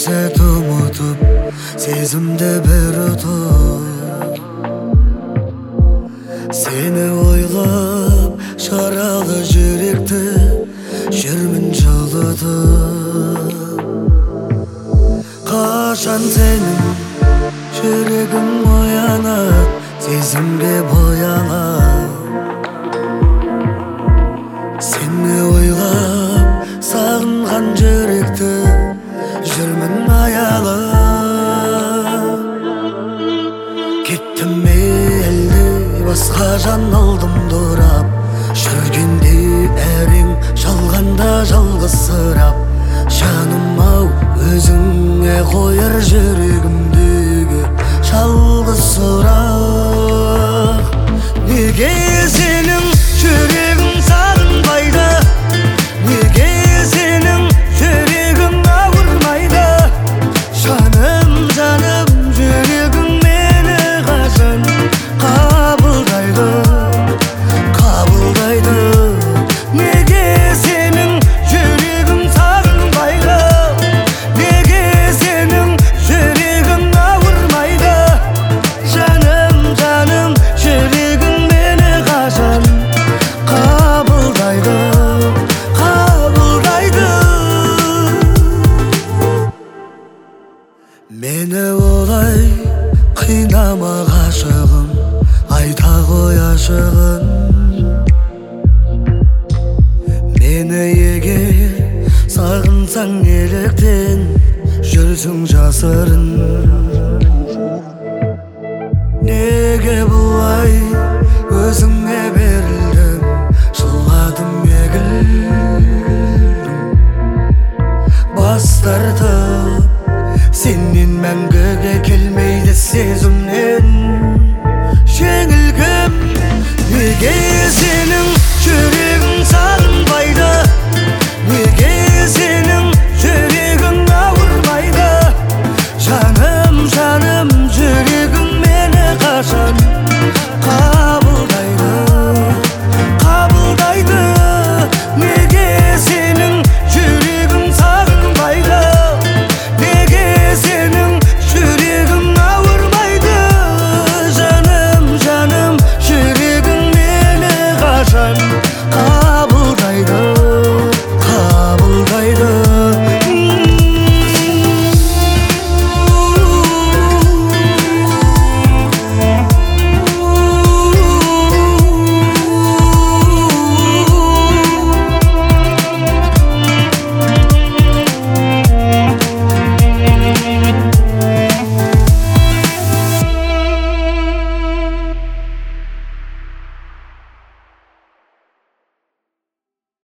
көрсөт умутуп сезимде бир утуп сени ойлоп шаралы жүректи жүрмүн жылытып качан сенин жүрегиң оянат сезимге боянат сени ойлоп сагынган жүректи жүрмүн аялап кеттим элди башка жан алдымдурап жүргенде эриң жалганда жалгызсырап жаным ау өзүңө коер жүрөгүмдөгү жалгыз сурак неге сенин жүрөгүң сагынбайда неге сенин жүрөгүң ауырмайда жаным жаным жүрөгүң мени качан кабылдайды кабылдайды неге сенин жүрөгүң сагынбайда неге сенин жүрөгүң ауырмайда жаным жаным жүрөгүң мени качан кабылдайды кабылдайды мени олай кыйнама гашыгым айта кой ашыгын мени эгер сагынсаң электен жүрсүң жасырын